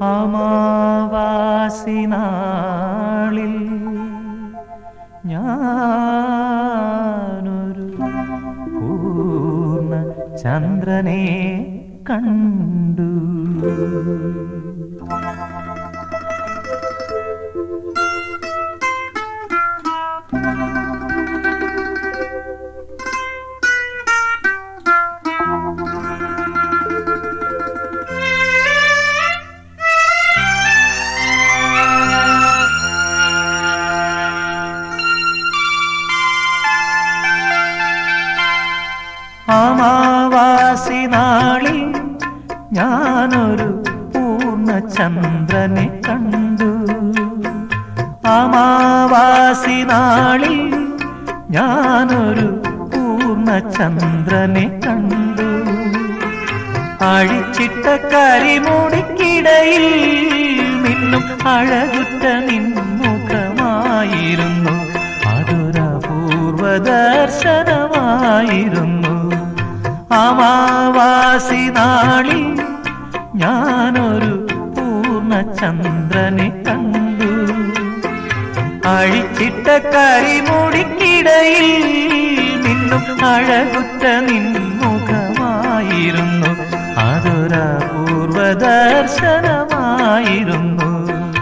അമാവാസി നാളിൽ ഞാനൊരു പൂർണ്ണ ചന്ദ്രനെ കണ്ടു. അമാവാസി നാളിൽ ഞാനൊരു പൂർണ്ണ ചന്ദ്രനെ കണ്ടു. അമാവാസി നാളിൽ ഞാനൊരു പൂർണ്ണ ചന്ദ്രനെ കണ്ടു. അഴിച്ചിട്ട കരിമുടിക്കിടയിൽ നിന്നും അഴകുറ്റ നിൻമുഖമായിരുന്നു. അതൊരപൂർവ ദർശനമായിരുന്നു. അമാവാസി നാളിൽ ഞാനൊരു പൂർണ്ണ ചന്ദ്രനെ കണ്ടു. അഴിച്ചിട്ട കരിമുടിക്കിടയിൽ നിന്നും അഴകുറ്റ നിൻമുഖമായിരുന്നു. അതൊരപൂർവ ദർശനമായിരുന്നു.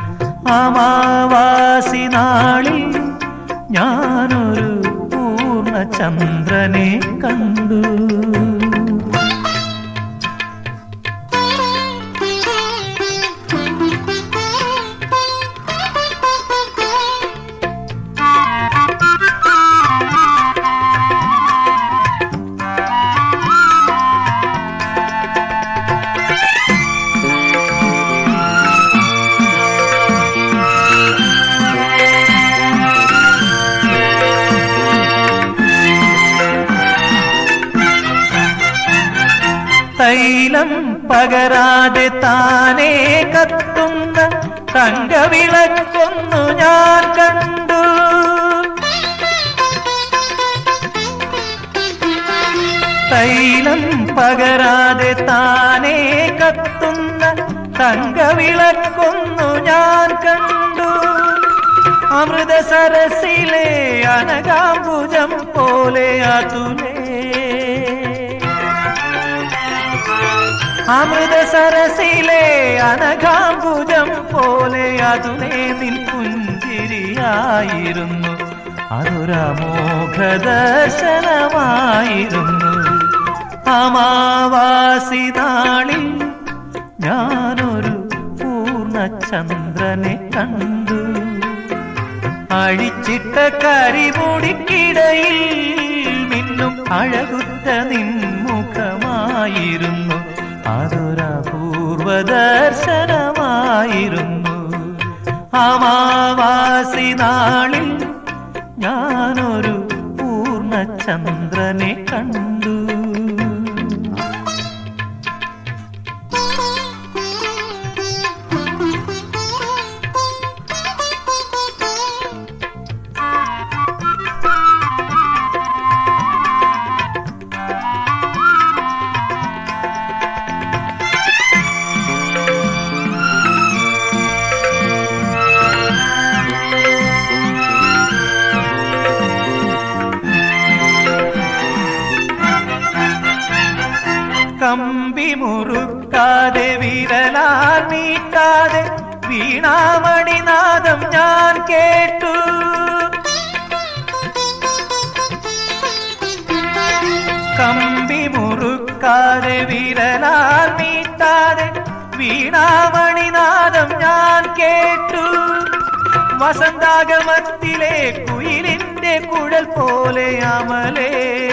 അമാവാസി നാളിൽ ഞാനൊരു പൂർണ്ണ ചന്ദ്രനെ കണ്ടു. തൈലം പകരാതെ താനേ കത്തുന്ന തങ്കവിളക്കൊന്നു ഞാൻ കണ്ടു. തൈലം പകരാതെ താനേ കത്തുന്ന തങ്കവിളക്കൊന്നു ഞാൻ കണ്ടു. അമൃതസരസിലെ അനകാംബുജം പോലെ അതുലേ, അമൃതസരസിലെ അനകാംബുജം പോലെ അതുലേ നിൻ പുഞ്ചിരിയായിരുന്നു. അതൊരമോഘ ദർശനമായിരുന്നു. അമാവാസി നാളിൽ ഞാനൊരു പൂർണ്ണ ചന്ദ്രനെ കണ്ടു. അഴിച്ചിട്ട കരിമുടിക്കിടയിൽ നിന്നും അഴകുറ്റ നിൻമുഖമായിരുന്നു. അതൊരപൂർവ ദർശനമായിരുന്നു. അമാവാസി നാളിൽ ഞാനൊരു പൂർണ്ണ ചന്ദ്രനെ കണ്ടു. കമ്പി മുറുക്കാതെ വിരലാൽ നീട്ടാതെ വീണാമണിനാദം ഞാൻ കേട്ടു. കമ്പി മുറുക്കാതെ വിരലാൽ നീട്ടാതെ വീണാമണിനാദം ഞാൻ കേട്ടു. വസന്താഗമത്തിലെ കുയിലിന്റെ കുഴൽ പോലെ അമലേ,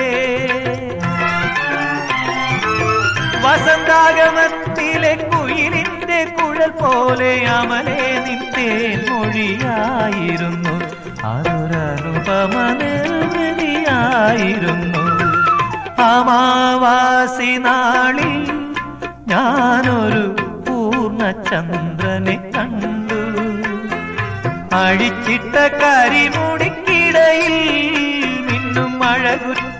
വസന്താഗമത്തിലെ കുയിലിന്റെ കുഴൽ പോലെ അമലേ നിന്റെ മൊഴിയായിരുന്നു. അതൊരനുപമ നിർവൃതിയായിരുന്നു. അമാവാസി നാളിൽ ഞാനൊരു പൂർണ്ണ ചന്ദ്രനെ കണ്ടു. അഴിച്ചിട്ട കരിമുടിക്കിടയിൽ നിന്നും അഴകുറ്റ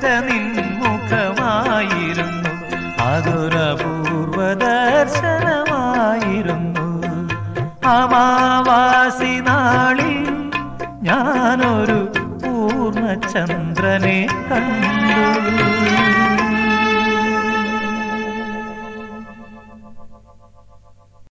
നിൻമുഖമായിരുന്നു. അതൊരപൂർവ ദർശനമായിരുന്നു. അമാവാസി നാളിൽ ഞാനൊരു